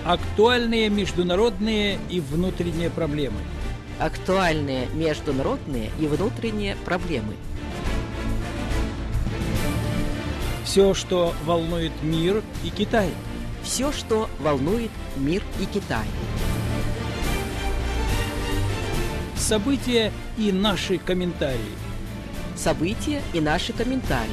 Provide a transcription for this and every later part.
Актуальные международные и внутренние проблемы. Актуальные международные и внутренние проблемы. Все, что волнует мир и Китай. Все, что волнует мир и Китай. События и наши комментарии. События и наши комментарии.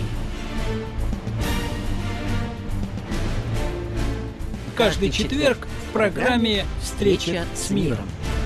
Каждый четверг в программе «Встреча с миром».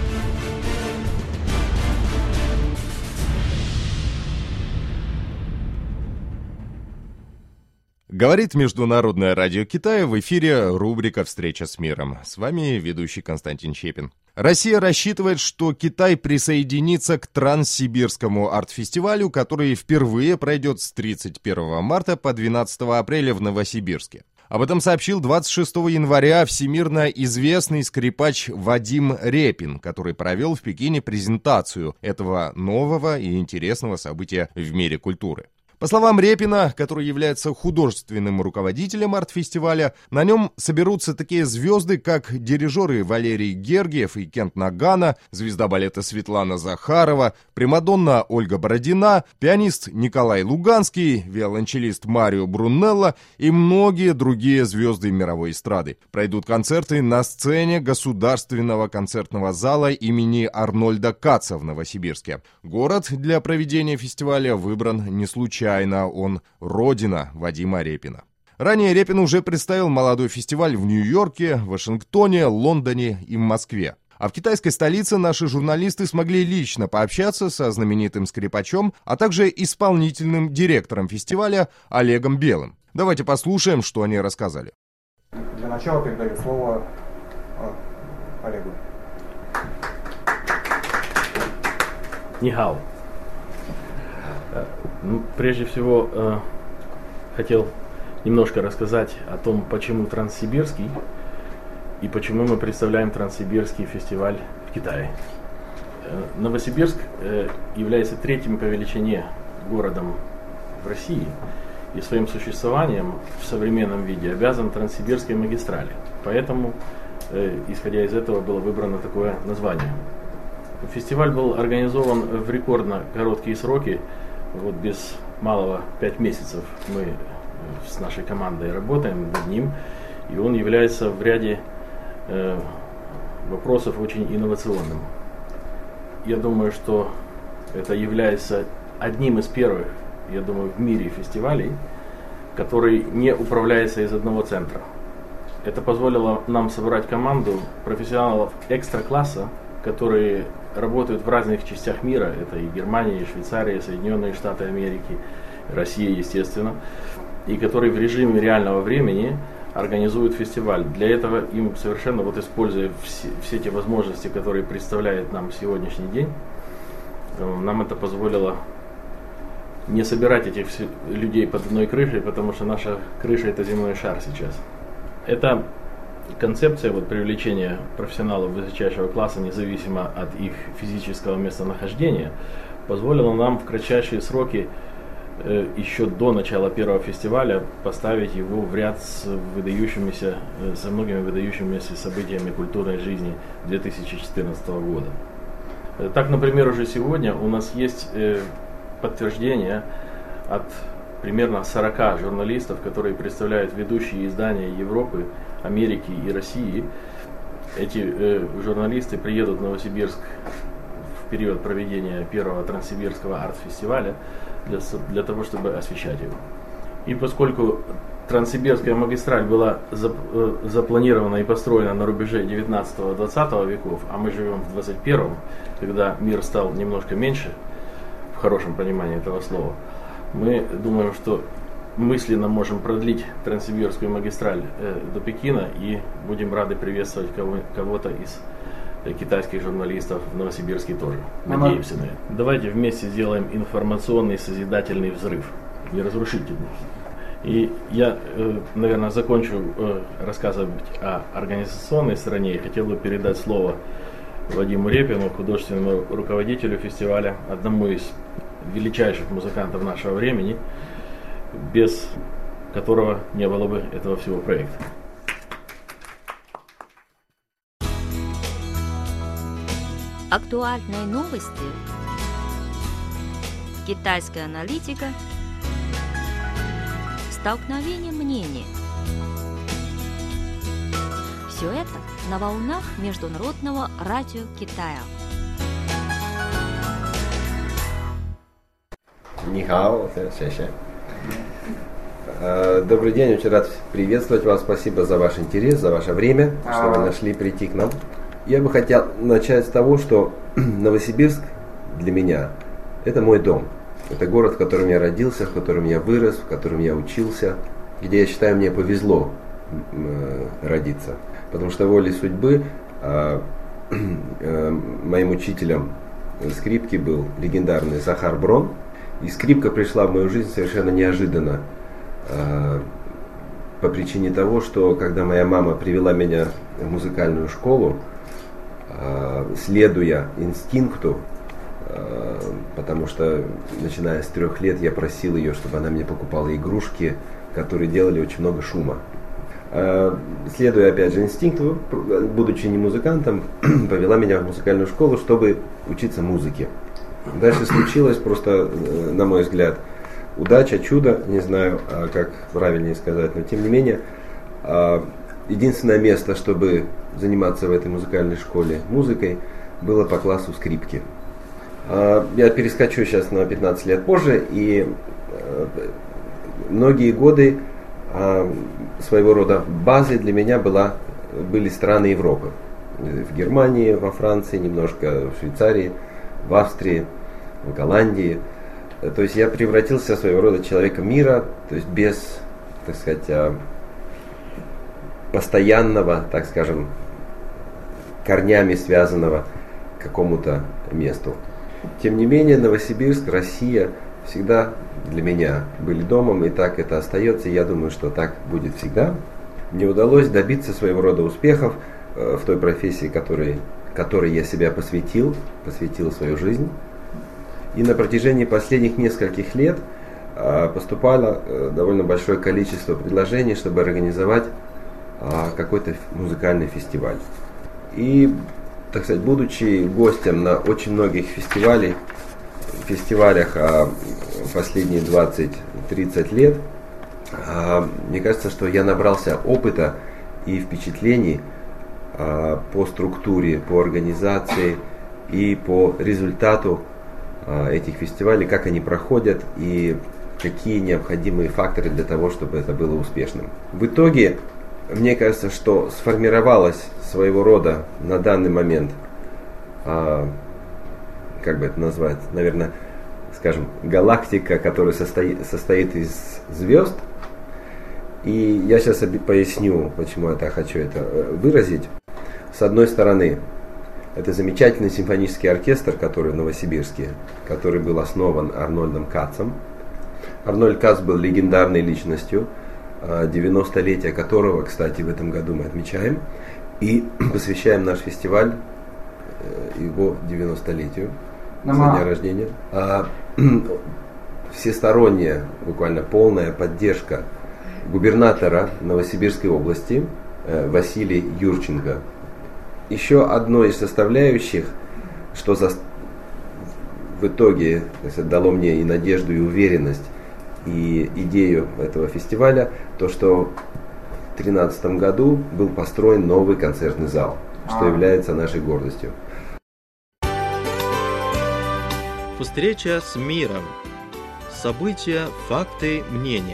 Говорит Международное радио Китая, в эфире рубрика «Встреча с миром». С вами ведущий Константин Щепин. Россия рассчитывает, что Китай присоединится к Транссибирскому арт-фестивалю, который впервые пройдет с 31 марта по 12 апреля в Новосибирске. Об этом сообщил 26 января всемирно известный скрипач Вадим Репин, который провел в Пекине презентацию этого нового и интересного события в мире культуры. По словам Репина, который является художественным руководителем арт-фестиваля, на нем соберутся такие звезды, как дирижеры Валерий Гергиев и Кент Нагана, звезда балета Светлана Захарова, примадонна Ольга Бородина, пианист Николай Луганский, виолончелист Марио Брунелло и многие другие звезды мировой эстрады. Пройдут концерты на сцене Государственного концертного зала имени Арнольда Каца в Новосибирске. Город для проведения фестиваля выбран не случайно. Он родина Вадима Репина. Ранее Репин уже представил молодой фестиваль в Нью-Йорке, Вашингтоне, Лондоне и в Москве. А в китайской столице наши журналисты смогли лично пообщаться со знаменитым скрипачом, а также исполнительным директором фестиваля Олегом Белым. Давайте послушаем, что они рассказали. Для начала передаю слово Олегу. Нихао. Прежде всего, хотел немножко рассказать о том, почему Транссибирский и почему мы представляем Транссибирский фестиваль в Китае. Новосибирск является третьим по величине городом в России и своим существованием в современном виде обязан Транссибирской магистрали. Поэтому, исходя из этого, было выбрано такое название. Фестиваль был организован в рекордно короткие сроки. Вот без малого 5 месяцев мы с нашей командой работаем над ним, и он является в ряде вопросов очень инновационным. Я думаю, что это является одним из первых, я думаю, в мире фестивалей, который не управляется из одного центра. Это позволило нам собрать команду профессионалов экстра-класса, которые работают в разных частях мира. Это и Германия, и Швейцария, и Соединенные Штаты Америки, Россия, естественно, и которые в режиме реального времени организуют фестиваль. Для этого им совершенно, используя все те возможности, которые представляет нам сегодняшний день, нам это позволило не собирать этих людей под одной крышей, потому что наша крыша — это земной шар сейчас. Это концепция привлечения профессионалов высочайшего класса, независимо от их физического местонахождения, позволила нам в кратчайшие сроки, еще до начала первого фестиваля, поставить его в ряд со многими выдающимися событиями культурной жизни 2014 года. Так, например, уже сегодня у нас есть подтверждение от примерно 40 журналистов, которые представляют ведущие издания Европы, Америки и России. Эти журналисты приедут в Новосибирск в период проведения первого Транссибирского арт-фестиваля для того, чтобы освещать его. И поскольку Транссибирская магистраль была запланирована и построена на рубеже 19-20 веков, а мы живем в 21-м, когда мир стал немножко меньше, в хорошем понимании этого слова, мы думаем, что мысленно можем продлить Транссибирскую магистраль до Пекина, и будем рады приветствовать кого-то из китайских журналистов в Новосибирске тоже. Надеемся на это. Давайте вместе сделаем информационный созидательный взрыв, не разрушительный. И я, наверное, закончу рассказывать о организационной стороне и хотел бы передать слово Вадиму Репину, художественному руководителю фестиваля, одному из величайших музыкантов нашего времени, без которого не было бы этого всего проекта. Актуальные новости, китайская аналитика, столкновение мнений. Все это на волнах Международного радио Китая. Добрый день, очень рад приветствовать вас. Спасибо за ваш интерес, за ваше время, что вы нашли прийти к нам. Я бы хотел начать с того, что Новосибирск для меня – это мой дом. Это город, в котором я родился, в котором я вырос, в котором я учился, где, я считаю, мне повезло родиться. Потому что волей судьбы моим учителем скрипки был легендарный Захар Брон. И скрипка пришла в мою жизнь совершенно неожиданно. По причине того, что когда моя мама привела меня в музыкальную школу, следуя инстинкту, потому что начиная с 3 лет я просил ее, чтобы она мне покупала игрушки, которые делали очень много шума. Следуя опять же инстинкту, будучи не музыкантом, повела меня в музыкальную школу, чтобы учиться музыке. Дальше случилось просто, на мой взгляд, удача, чудо, не знаю, как правильнее сказать, но тем не менее, единственное место, чтобы заниматься в этой музыкальной школе музыкой, было по классу скрипки. Я перескочу сейчас на 15 лет позже, и многие годы своего рода базой для меня были страны Европы. В Германии, во Франции, немножко в Швейцарии, в Австрии, в Голландии. То есть я превратился в своего рода человека мира, то есть без, так сказать, постоянного, так скажем, корнями связанного к какому-то месту. Тем не менее, Новосибирск, Россия всегда для меня были домом, и так это остается, и я думаю, что так будет всегда. Мне удалось добиться своего рода успехов в той профессии, которой я себя посвятил свою жизнь. И на протяжении последних нескольких лет поступало довольно большое количество предложений, чтобы организовать какой-то музыкальный фестиваль. И, так сказать, будучи гостем на очень многих фестивалях последние 20-30 лет, мне кажется, что я набрался опыта и впечатлений по структуре, по организации и по результату этих фестивалей, как они проходят и какие необходимые факторы для того, чтобы это было успешным. В итоге, мне кажется, что сформировалась своего рода на данный момент, как бы это назвать, наверное, скажем, галактика, которая состоит из звезд. И я сейчас поясню, почему я хочу это выразить. С одной стороны, это замечательный симфонический оркестр, который в Новосибирске, который был основан Арнольдом Кацем. Арнольд Кац был легендарной личностью, 90-летие которого, кстати, в этом году мы отмечаем. И посвящаем наш фестиваль его 90-летию, со дня рождения. Всесторонняя, буквально полная поддержка губернатора Новосибирской области Василия Юрченко. Еще одной из составляющих, что в итоге дало мне и надежду, и уверенность, и идею этого фестиваля, то, что в 2013 году был построен новый концертный зал, что является нашей гордостью. Встреча с миром. События, факты, мнения.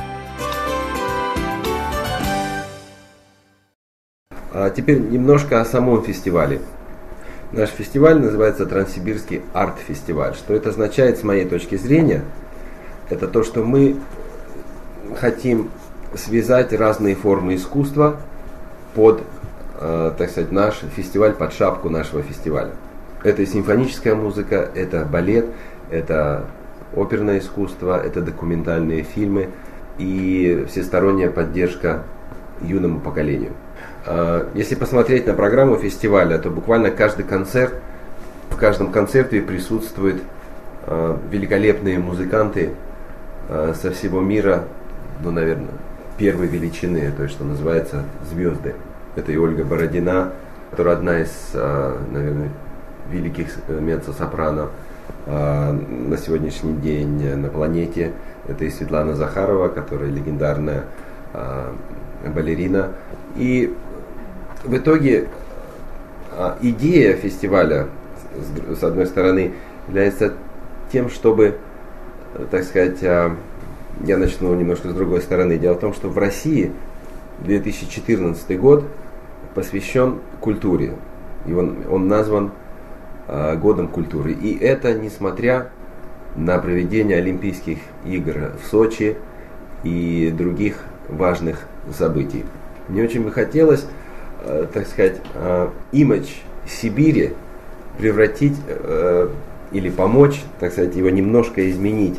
А теперь немножко о самом фестивале. Наш фестиваль называется Транссибирский арт-фестиваль. Что это означает, с моей точки зрения? Это то, что мы хотим связать разные формы искусства под, так сказать, наш фестиваль, под шапку нашего фестиваля. Это и симфоническая музыка, это балет, это оперное искусство, это документальные фильмы и всесторонняя поддержка юному поколению. Если посмотреть на программу фестиваля, то буквально каждый концерт, в каждом концерте присутствуют великолепные музыканты со всего мира, ну, наверное, первой величины, то есть, что называется, звезды. Это и Ольга Бородина, которая одна из, наверное, великих меццо-сопрано на сегодняшний день на планете. Это и Светлана Захарова, которая легендарная балерина. И в итоге идея фестиваля, с одной стороны, является тем, чтобы, так сказать, я начну немножко с другой стороны. Дело в том, что в России 2014 год посвящен культуре. И он назван годом культуры. И это несмотря на проведение Олимпийских игр в Сочи и других важных событий. Мне очень бы хотелось, так сказать, имидж Сибири превратить или помочь, так сказать, его немножко изменить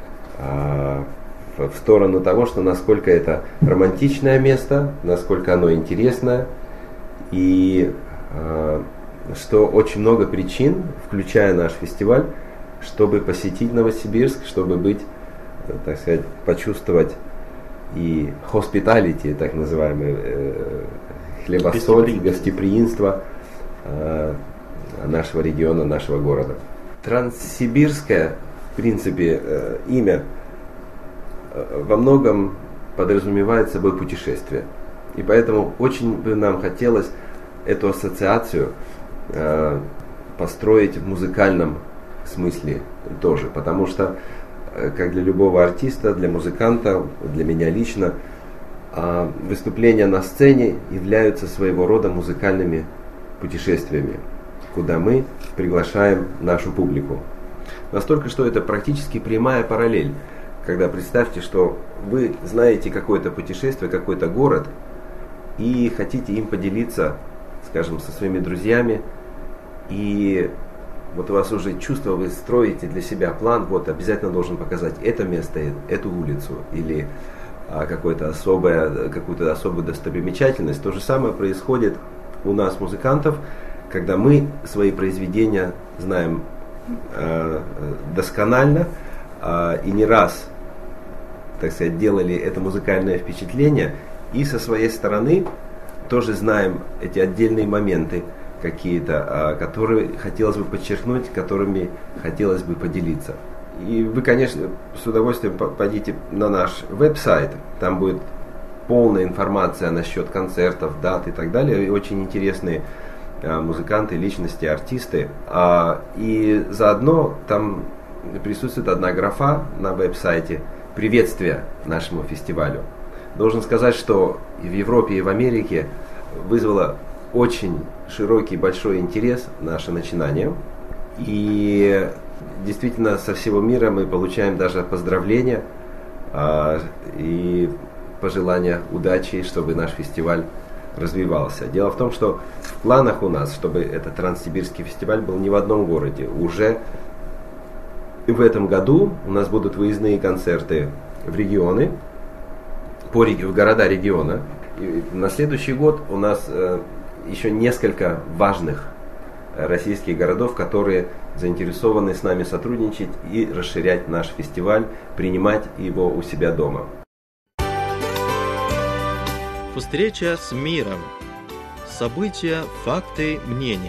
в сторону того, что насколько это романтичное место, насколько оно интересное, и что очень много причин, включая наш фестиваль, чтобы посетить Новосибирск, чтобы быть, так сказать, почувствовать и hospitality, так называемый хлебосоль, гостеприимство нашего региона, нашего города. Транссибирское, в принципе, имя во многом подразумевает собой путешествие. И поэтому очень бы нам хотелось эту ассоциацию построить в музыкальном смысле тоже. Потому что, как для любого артиста, для музыканта, для меня лично, выступления на сцене являются своего рода музыкальными путешествиями, куда мы приглашаем нашу публику. Настолько, что это практически прямая параллель. Когда представьте, что вы знаете какое-то путешествие, какой-то город, и хотите им поделиться, скажем, со своими друзьями, и вот у вас уже чувство, вы строите для себя план, вот обязательно должен показать это место, эту улицу, или какую-то особую достопримечательность. То же самое происходит у нас, музыкантов, когда мы свои произведения знаем досконально и не раз, так сказать, делали это музыкальное впечатление, и со своей стороны тоже знаем эти отдельные моменты какие-то, которые хотелось бы подчеркнуть, которыми хотелось бы поделиться. И вы, конечно, с удовольствием пойдите на наш веб-сайт, там будет полная информация насчет концертов, дат и так далее, и очень интересные музыканты, личности, артисты. И заодно там присутствует одна графа на веб-сайте «Приветствие нашему фестивалю». Должен сказать, что и в Европе, и в Америке вызвало очень широкий, большой интерес наше начинание. И действительно со всего мира мы получаем даже поздравления и пожелания удачи, чтобы наш фестиваль развивался. Дело в том, что в планах у нас, чтобы этот Транссибирский фестиваль был не в одном городе. Уже в этом году у нас будут выездные концерты в регионы, в города региона. И на следующий год у нас еще несколько важных российских городов, которые заинтересованы с нами сотрудничать и расширять наш фестиваль, принимать его у себя дома. Встреча с миром. События, факты, мнения.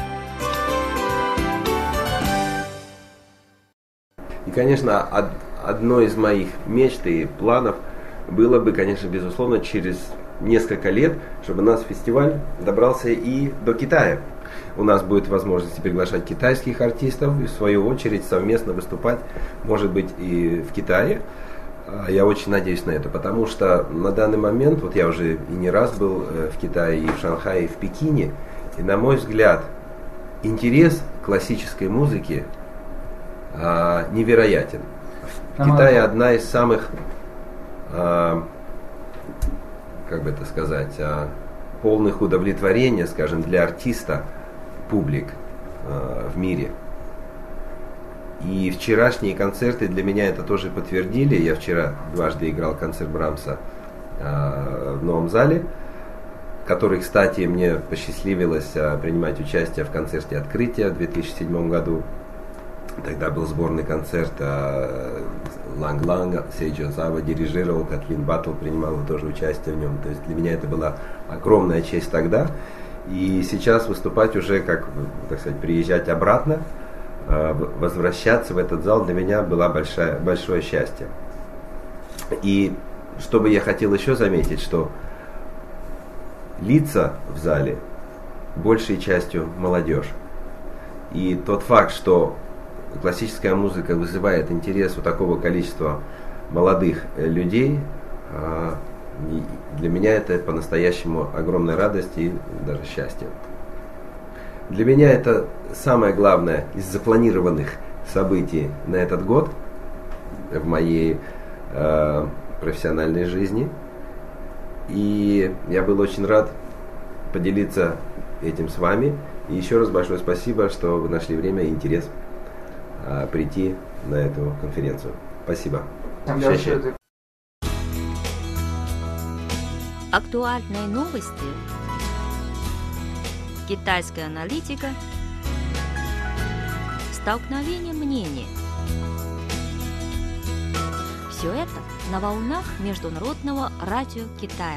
И, конечно, одной из моих мечт и планов было бы, конечно, безусловно, через несколько лет, чтобы наш фестиваль добрался и до Китая. У нас будет возможность приглашать китайских артистов и, в свою очередь, совместно выступать, может быть, и в Китае. Я очень надеюсь на это, потому что на данный момент, вот я уже и не раз был в Китае, и в Шанхае, и в Пекине, и, на мой взгляд, интерес к классической музыке невероятен. В Китае одна из самых, как бы это сказать, полных удовлетворения, скажем, для артиста публик в мире. И вчерашние концерты для меня это тоже подтвердили. Я вчера дважды играл концерт Брамса в Новом зале, который, кстати, мне посчастливилось принимать участие в концерте открытия в 2007 году. Тогда был сборный концерт, Ланг-Ланг, Сейджо Зава дирижировал, Катлин Баттл принимала тоже участие в нем. То есть для меня это была огромная честь тогда. И сейчас выступать уже, как, так сказать, приезжать обратно, возвращаться в этот зал для меня было большое счастье. И что бы я хотел еще заметить, что лица в зале большей частью молодежь. И тот факт, что классическая музыка вызывает интерес у такого количества молодых людей, для меня это по-настоящему огромная радость и даже счастье. Для меня это самое главное из запланированных событий на этот год в моей профессиональной жизни. И я был очень рад поделиться этим с вами. И еще раз большое спасибо, что вы нашли время и интерес прийти на эту конференцию. Спасибо. Актуальные новости, китайская аналитика, столкновение мнений. Все это на волнах Международного радио Китая.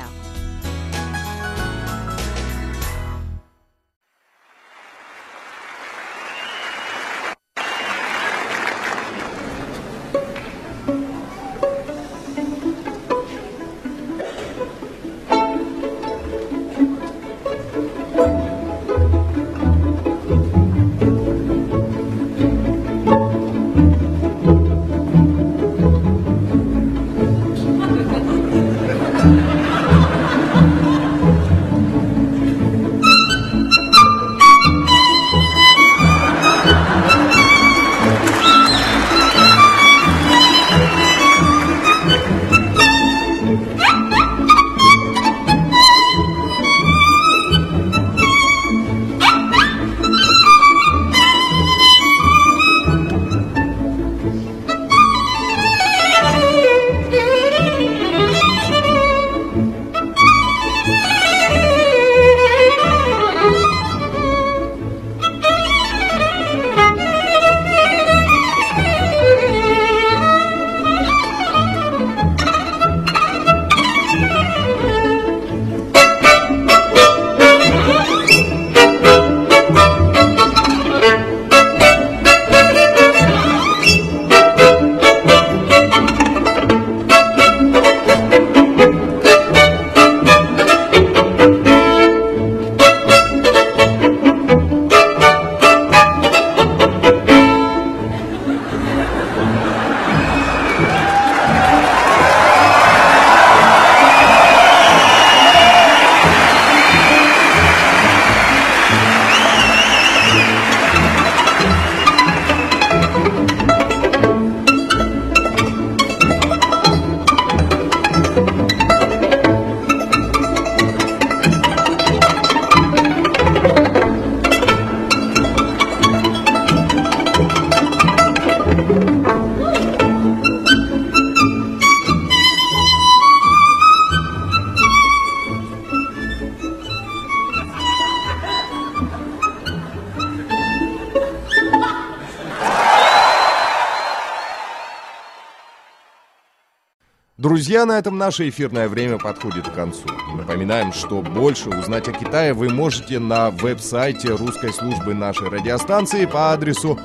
Друзья, на этом наше эфирное время подходит к концу. Напоминаем, что больше узнать о Китае вы можете на веб-сайте русской службы нашей радиостанции по адресу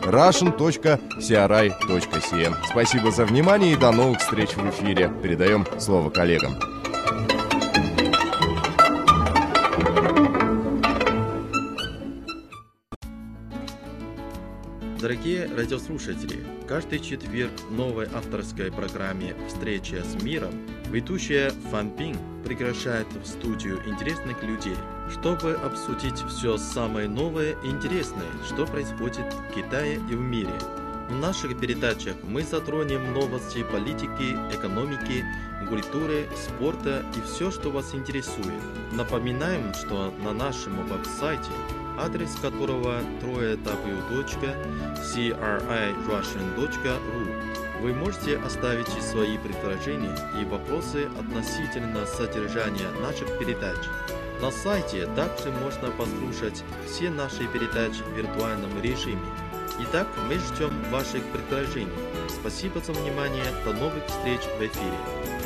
russian.cri.cn. Спасибо за внимание и до новых встреч в эфире. Передаем слово коллегам. Дорогие радиослушатели, каждый четверг в новой авторской программе «Встреча с миром» ведущая Фан Пин приглашает в студию интересных людей, чтобы обсудить все самое новое и интересное, что происходит в Китае и в мире. В наших передачах мы затронем новости политики, экономики, культуры, спорта и все, что вас интересует. Напоминаем, что на нашем веб-сайте, адрес которого www.crirussian.ru, вы можете оставить свои предложения и вопросы относительно содержания наших передач. На сайте также можно послушать все наши передачи в виртуальном режиме. Итак, мы ждем ваших предложений. Спасибо за внимание. До новых встреч в эфире.